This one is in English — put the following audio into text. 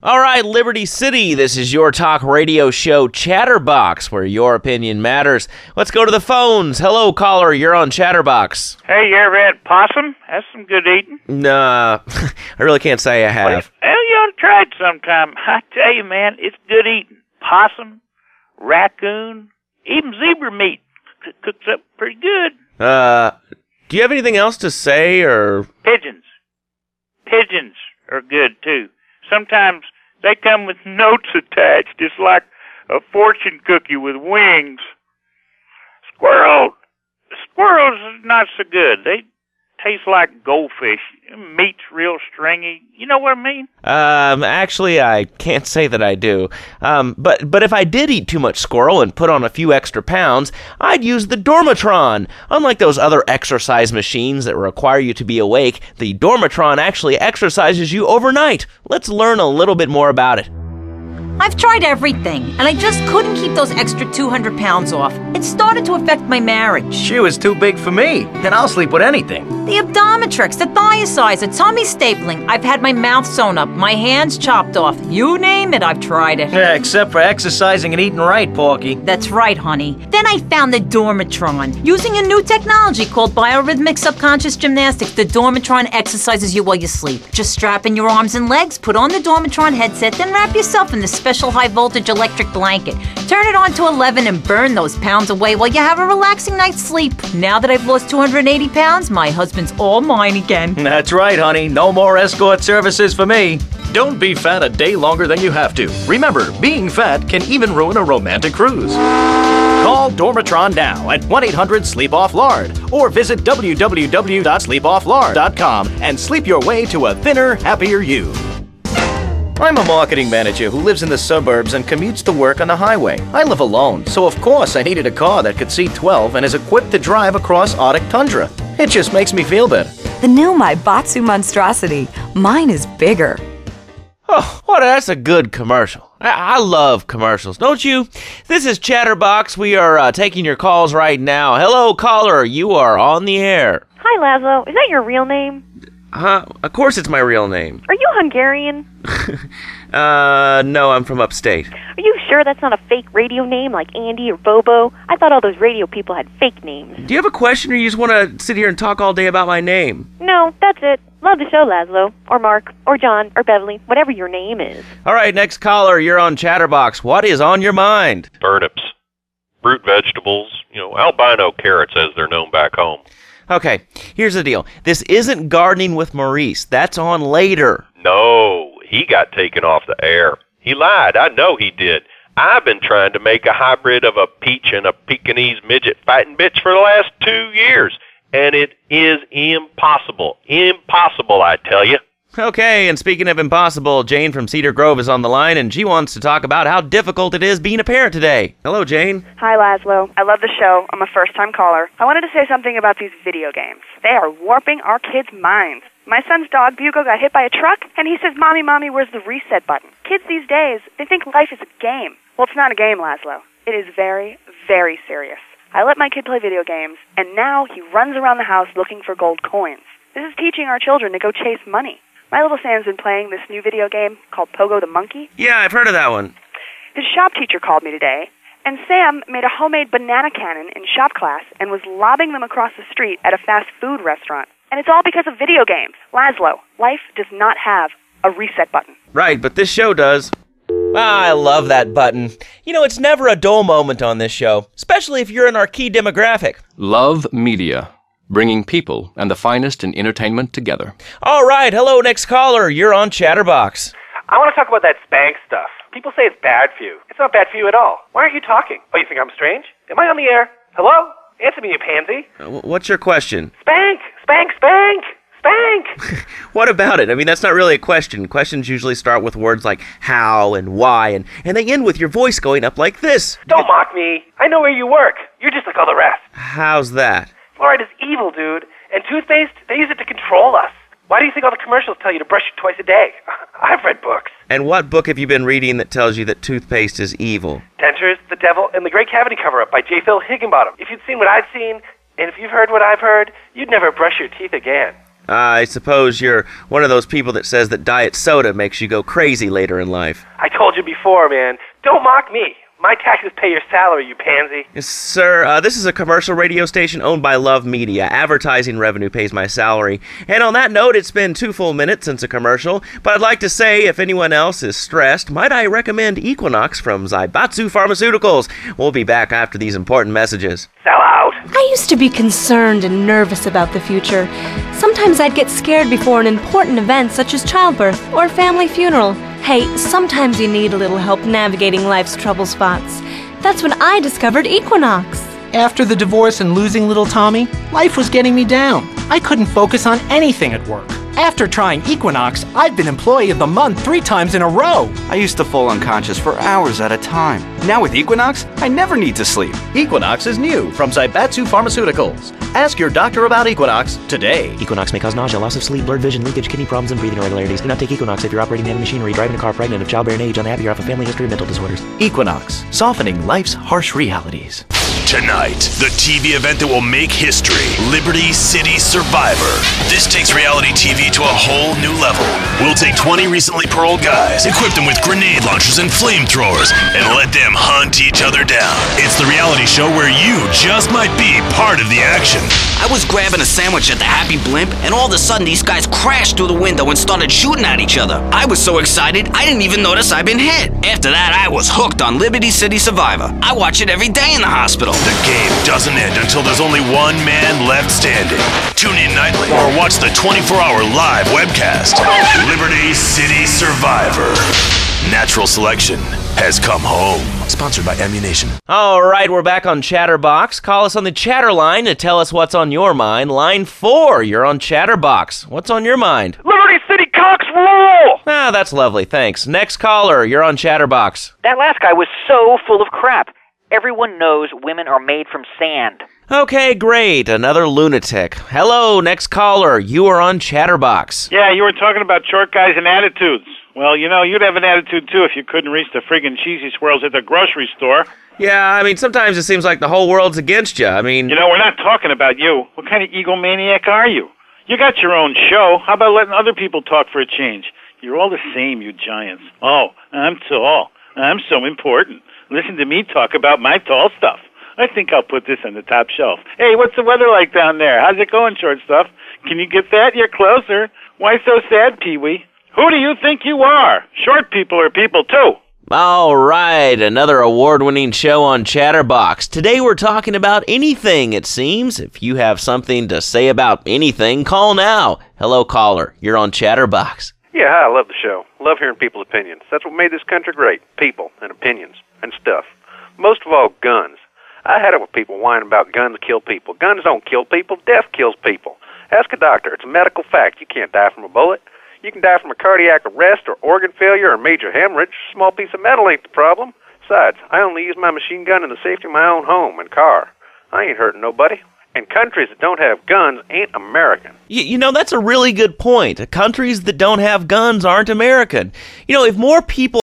All right, Liberty City, this is your talk radio show Chatterbox, where your opinion matters. Let's go to the phones. Hello, caller, you're on Chatterbox. Hey, you ever had possum? That's some good eating. Nah, I really can't say I have. Well, you ought to try it sometime. I tell you, man, it's good eating. Possum, raccoon, even zebra meat cooks up pretty good. Do you have anything else to say, or? Pigeons. Pigeons are good, too. Sometimes they come with notes attached, just like a fortune cookie with wings. Squirrels are not so good. They taste like goldfish. Meat's real stringy. You know what I mean? Actually, I can't say that I do. But if I did eat too much squirrel and put on a few extra pounds, I'd use the Dormatron. Unlike those other exercise machines that require you to be awake, the Dormatron actually exercises you overnight. Let's learn a little bit more about it. I've tried everything, and I just couldn't keep those extra 200 pounds off. It started to affect my marriage. She was too big for me. Then I'll sleep with anything. The Abdometrix, the Thiazides, tummy stapling. I've had my mouth sewn up, my hands chopped off. You name it, I've tried it. Yeah, except for exercising and eating right, Porky. That's right, honey. Then I found the Dormatron. Using a new technology called biorhythmic subconscious gymnastics, the Dormatron exercises you while you sleep. Just strap in your arms and legs, put on the Dormatron headset, then wrap yourself in the special high-voltage electric blanket. Turn it on to 11 and burn those pounds away while you have a relaxing night's sleep. Now that I've lost 280 pounds, my husband's all mine again. That's right, honey. No more escort services for me. Don't be fat a day longer than you have to. Remember, being fat can even ruin a romantic cruise. Call Dormatron now at 1-800-SLEEP-OFF-LARD or visit www.sleepofflard.com and sleep your way to a thinner, happier you. I'm a marketing manager who lives in the suburbs and commutes to work on the highway. I live alone, so of course I needed a car that could seat 12 and is equipped to drive across Arctic tundra. It just makes me feel better. The new Maibatsu Monstrosity. Mine is bigger. Oh, well, that's a good commercial. I love commercials, don't you? This is Chatterbox. We are taking your calls right now. Hello, caller. You are on the air. Hi, Laszlo. Is that your real name? Of course it's my real name. Are you Hungarian? No, I'm from upstate. Are you sure that's not a fake radio name like Andy or Bobo? I thought all those radio people had fake names. Do you have a question, or you just want to sit here and talk all day about my name? No, that's it. Love the show, Laszlo. Or Mark. Or John. Or Beverly. Whatever your name is. All right, next caller, you're on Chatterbox. What is on your mind? Turnips, root vegetables, albino carrots as they're known back home. Okay, here's the deal. This isn't Gardening with Maurice. That's on later. No, he got taken off the air. He lied. I know he did. I've been trying to make a hybrid of a peach and a Pekingese midget fighting bitch for the last 2 years, and it is impossible. Impossible, I tell you. Okay, and speaking of impossible, Jane from Cedar Grove is on the line, and she wants to talk about how difficult it is being a parent today. Hello, Jane. Hi, Laszlo. I love the show. I'm a first-time caller. I wanted to say something about these video games. They are warping our kids' minds. My son's dog, Bugo, got hit by a truck, and he says, Mommy, where's the reset button? Kids these days, they think life is a game. Well, it's not a game, Laszlo. It is very, very serious. I let my kid play video games, and now he runs around the house looking for gold coins. This is teaching our children to go chase money. My little Sam's been playing this new video game called Pogo the Monkey. Yeah, I've heard of that one. His shop teacher called me today, and Sam made a homemade banana cannon in shop class and was lobbing them across the street at a fast food restaurant. And it's all because of video games. Laszlo, life does not have a reset button. Right, but this show does. I love that button. It's never a dull moment on this show, especially if you're in our key demographic. Love Media. Bringing people and the finest in entertainment together. All right, hello, next caller. You're on Chatterbox. I want to talk about that Spanx stuff. People say it's bad for you. It's not bad for you at all. Why aren't you talking? Oh, you think I'm strange? Am I on the air? Hello? Answer me, you pansy. What's your question? Spank! Spank! Spank! Spank! What about it? I mean, that's not really a question. Questions usually start with words like how and why, and they end with your voice going up like this. Don't mock me. I know where you work. You're just like all the rest. How's that? Fluoride is evil, dude. And toothpaste, they use it to control us. Why do you think all the commercials tell you to brush it twice a day? I've read books. And what book have you been reading that tells you that toothpaste is evil? Dentures, the Devil, and the Great Cavity Cover-Up by J. Phil Higginbottom. If you'd seen what I've seen, and if you've heard what I've heard, you'd never brush your teeth again. I suppose you're one of those people that says that diet soda makes you go crazy later in life. I told you before, man. Don't mock me. My taxes pay your salary, you pansy. Yes, sir, this is a commercial radio station owned by Love Media. Advertising revenue pays my salary. And on that note, it's been 2 full minutes since a commercial, but I'd like to say if anyone else is stressed, might I recommend Equinox from Zaibatsu Pharmaceuticals. We'll be back after these important messages. Sell out. I used to be concerned and nervous about the future. Sometimes I'd get scared before an important event such as childbirth or a family funeral. Hey, sometimes you need a little help navigating life's trouble spots. That's when I discovered Equinox. After the divorce and losing little Tommy, life was getting me down. I couldn't focus on anything at work. After trying Equinox, I've been Employee of the Month 3 times in a row. I used to fall unconscious for hours at a time. Now with Equinox, I never need to sleep. Equinox is new from Zaibatsu Pharmaceuticals. Ask your doctor about Equinox today. Equinox may cause nausea, loss of sleep, blurred vision, leakage, kidney problems, and breathing irregularities. Do not take Equinox if you're operating heavy machinery, driving a car, pregnant, of childbearing age, unhappy, or have a family history of mental disorders. Equinox, softening life's harsh realities. Tonight, the TV event that will make history, Liberty City Survivor. This takes reality TV to a whole new level. We'll take 20 recently paroled guys, equip them with grenade launchers and flamethrowers, and let them hunt each other down. It's the reality show where you just might be part of the action. I was grabbing a sandwich at the Happy Blimp, and all of a sudden these guys crashed through the window and started shooting at each other. I was so excited, I didn't even notice I'd been hit. After that, I was hooked on Liberty City Survivor. I watch it every day in the hospital. The game doesn't end until there's only one man left standing. Tune in nightly or watch the 24-hour live webcast. Liberty City Survivor. Natural selection has come home. Sponsored by Ammunition. All right, we're back on Chatterbox. Call us on the chatter line to tell us what's on your mind. Line 4, you're on Chatterbox. What's on your mind? Liberty City Cocks rule! Ah, that's lovely, thanks. Next caller, you're on Chatterbox. That last guy was so full of crap. Everyone knows women are made from sand. Okay, great. Another lunatic. Hello, next caller. You are on Chatterbox. Yeah, you were talking about short guys and attitudes. Well, you know, you'd have an attitude, too, if you couldn't reach the friggin' cheesy swirls at the grocery store. Yeah, I mean, sometimes it seems like the whole world's against you. I mean... You know, we're not talking about you. What kind of egomaniac are you? You got your own show. How about letting other people talk for a change? You're all the same, you giants. Oh, I'm tall. I'm so important. Listen to me talk about my tall stuff. I think I'll put this on the top shelf. Hey, what's the weather like down there? How's it going, short stuff? Can you get that? You're closer. Why so sad, Pee-wee? Who do you think you are? Short people are people, too. All right, another award-winning show on Chatterbox. Today we're talking about anything, it seems. If you have something to say about anything, call now. Hello, caller. You're on Chatterbox. Yeah, hi, I love the show. Love hearing people's opinions. That's what made this country great. People and opinions and stuff. Most of all, guns. I had it with people whining about guns kill people. Guns don't kill people. Death kills people. Ask a doctor. It's a medical fact. You can't die from a bullet. You can die from a cardiac arrest or organ failure or major hemorrhage. A small piece of metal ain't the problem. Besides, I only use my machine gun in the safety of my own home and car. I ain't hurting nobody. And countries that don't have guns ain't American. You know, that's a really good point. Countries that don't have guns aren't American. You know, if more people